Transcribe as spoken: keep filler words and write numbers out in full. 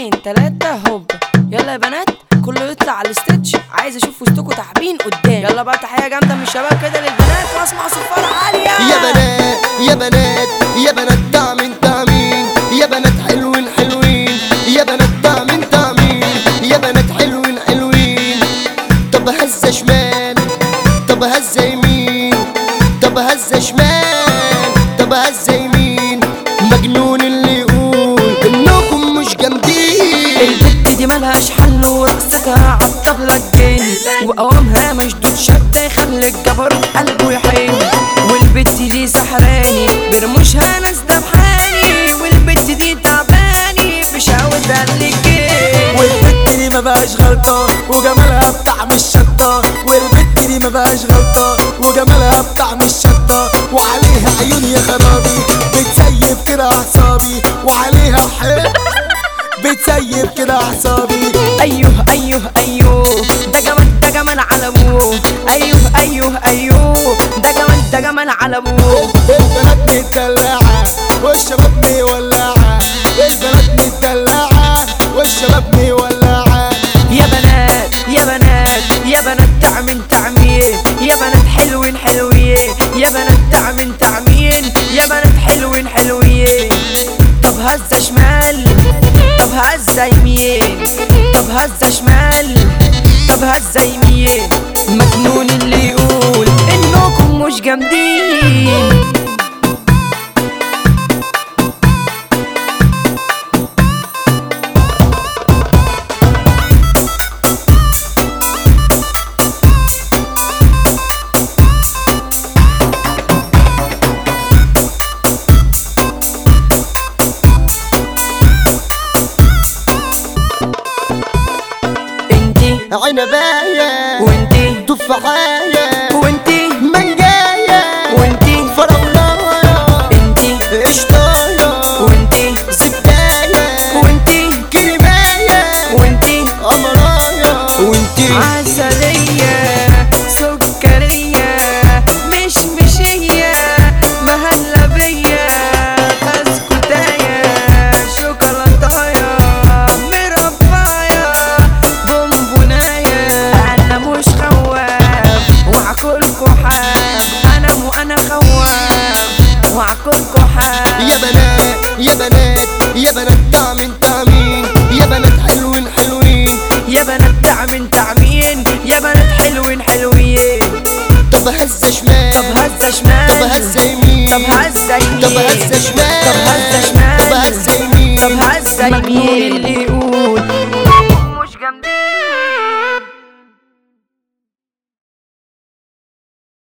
اتنين تلاتة هوب. يلا يا بنات كله يطلع على الستيتش، عايز اشوف وسطكوا تعبين قدام. يلا بقى تحية جامدة من الشباب كده للبنات واسمع صفارة عالية. يا بنات يا بنات يا بنات تعمين تعمين، يا بنات حلوين حلوين، يا بنات تعمين تعمين، يا بنات حلوين حلوين. طب هزة شمال، طب هزة يمين، طب هزة شمال، طب هزة يمين. مجنون اللي يقول انكم مش جامدين. البت دي ملهاش حل ورقصتها عالطبلة تجن، وقوامها مشدود شدة يخلي الجبروت قلبه يحن. والبت دي سحراني برموشها ناس دبحاني، والبت دي تعباني في شهوتها اللي جن. والبت دي مبقاش غلطة وجمالها بطعم الشطة، والبت دي مبقاش غلطة وجمالها بطعم الشطة. وعليها عيون يا خرابي بتسيب كده اعصابي، وعليها حب بتسيب كده اعصابي. ايوه ايوه ايوه ده جمال ده جمال على ابوه. ايوه ايوه ايوه ده جمال ده جمال على ابوه. البنات متدلعة والشباب مولعة، البنات متدلعة والشباب مولعة. يا بنات يا بنات يا بنات تعمين تعمين، يا بنات حلوين حلوين، يا بنات تعمين تعمين، يا بنات حلوين حلوين. طب هزة شمال، طب هزة يمين، طب هزة شمال، طب هزة يمين. مجنون اللي يقول انكم مش جامدين. عنباية وانتي تفاحية وانتي منجاية وانتي فراولاية انتي قشطاية وانتي زبداية وانتي كريماية وانتي قمراية وانتي عسلية سكرية مشمشية مهلبية بسكوتاية شوكولاتاية مرباية بونبوناية. أنا مش خواف وعكلكوا حاف، أنا مو أنا خواف وعكلكوا حاف. يا بنات يا بنات يا بنات تعمين تعمين، يا بنات حلوين حلوين، يا بنات تعمين تعمين، يا بنات حلوين حلوين. طب هزة شمال، طب هزة شمال، طب هزة يمين، طب هزة يمين، طب هزة شمال، طب هزة شمال، طب هزة يمين. طب هزة يمين. اللي يقول